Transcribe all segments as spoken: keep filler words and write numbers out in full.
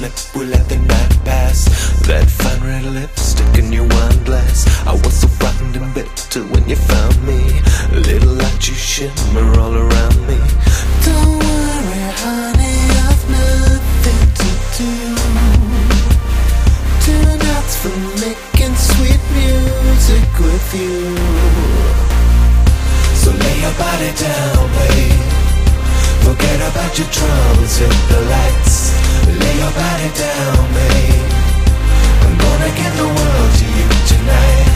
slip, we let the night pass. That fine red lipstick in your wine glass. I was so frightened and bitter when you found me. A little light you shimmer all around me. Don't worry honey, I've nothing to do. Tonight's for making sweet music with you. So lay your body down, babe. Forget about your troubles, hit the lights. Lay your body down, babe. I'm gonna give the world to you tonight.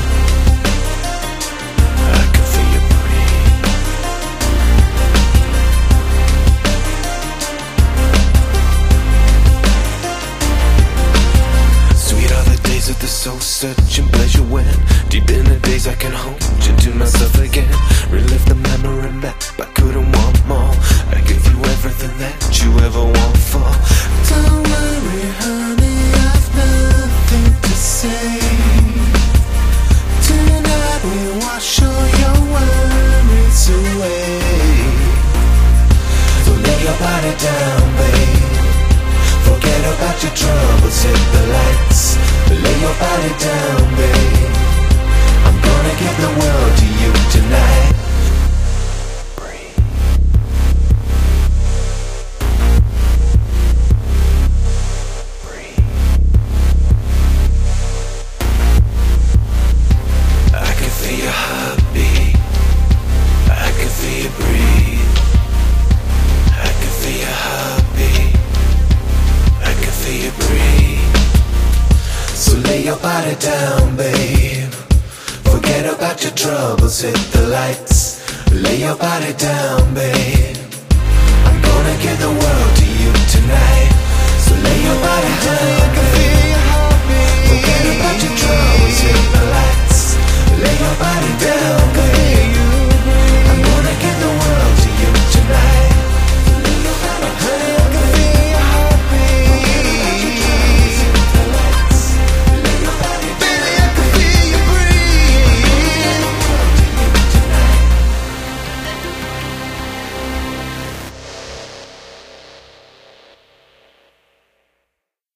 I can feel you breathe. Sweet are the days of the soul searching pleasure when deep in the days I can hold you to myself again. Relive the memory map, I couldn't want more. I give you everything that you ever want for. Don't worry honey, I've nothing to say. Tonight we wash all your worries away. So lay your body down, babe. Forget about your troubles, hit the lights. Lay your body down, babe. I'm gonna give the world to you tonight. Breathe. Breathe. I can feel your heartbeat. I can feel you breathe. I can feel your heartbeat. I can feel you breathe. So lay your body down, babe. Forget about your troubles, hit the lights. Lay your body down, babe. I'm gonna give the world to you.